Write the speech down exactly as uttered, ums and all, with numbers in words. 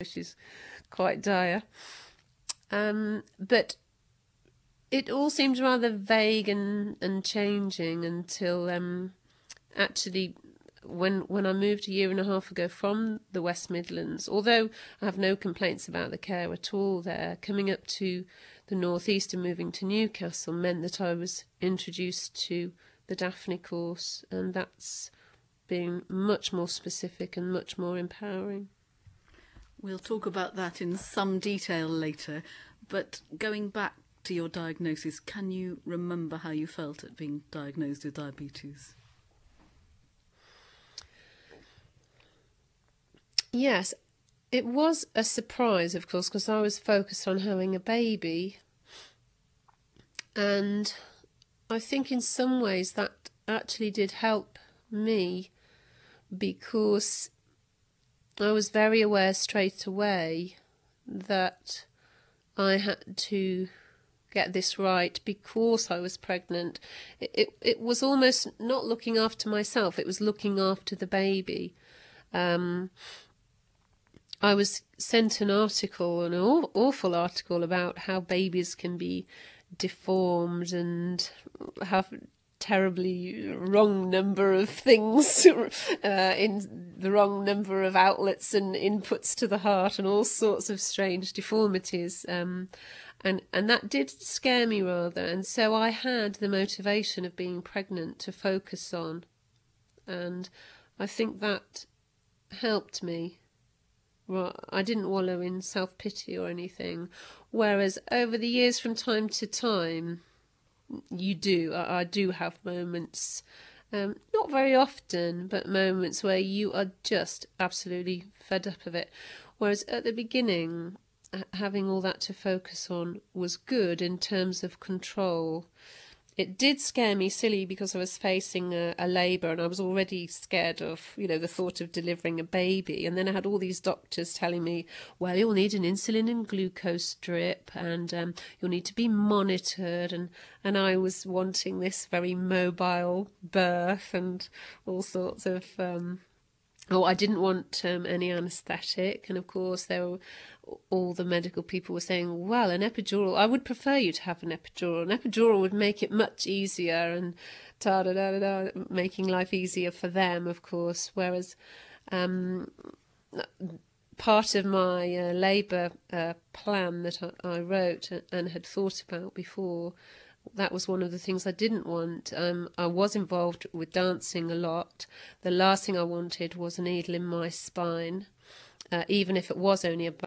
which is quite dire. Um, but it all seemed rather vague and, and changing until um, actually when when I moved a year and a half ago from the West Midlands, although I have no complaints about the care at all there, coming up to the North East and moving to Newcastle meant that I was introduced to the Daphne course, and that's been much more specific and much more empowering. We'll talk about that in some detail later, but going back to your diagnosis, can you remember how you felt at being diagnosed with diabetes? Yes, it was a surprise, of course, because I was focused on having a baby. And I think in some ways that actually did help me, because I was very aware straight away that I had to get this right because I was pregnant. It, it, it was almost not looking after myself, it was looking after the baby. Um, I was sent an article, an aw- awful article, about how babies can be deformed and have terribly wrong number of things uh, in the wrong number of outlets and inputs to the heart and all sorts of strange deformities. Um, and, and that did scare me rather. And so I had the motivation of being pregnant to focus on. And I think that helped me. Well, I didn't wallow in self-pity or anything, whereas over the years from time to time, you do, I, I do have moments, um, not very often, but moments where you are just absolutely fed up of it. Whereas at the beginning, having all that to focus on was good in terms of control. It did scare me silly because I was facing a, a labour and I was already scared of, you know, the thought of delivering a baby. And then I had all these doctors telling me, well, you'll need an insulin and glucose drip and um, you'll need to be monitored. And, and I was wanting this very mobile birth and all sorts of... Um, Oh, I didn't want um, any anaesthetic, and of course there were all the medical people were saying, well, an epidural, I would prefer you to have an epidural. An epidural would make it much easier and da da da da, making life easier for them, of course, whereas um, part of my uh, labour uh, plan that I, I wrote and had thought about before, that was one of the things I didn't want. Um, I was involved with dancing a lot. The last thing I wanted was a needle in my spine, uh, even if it was only a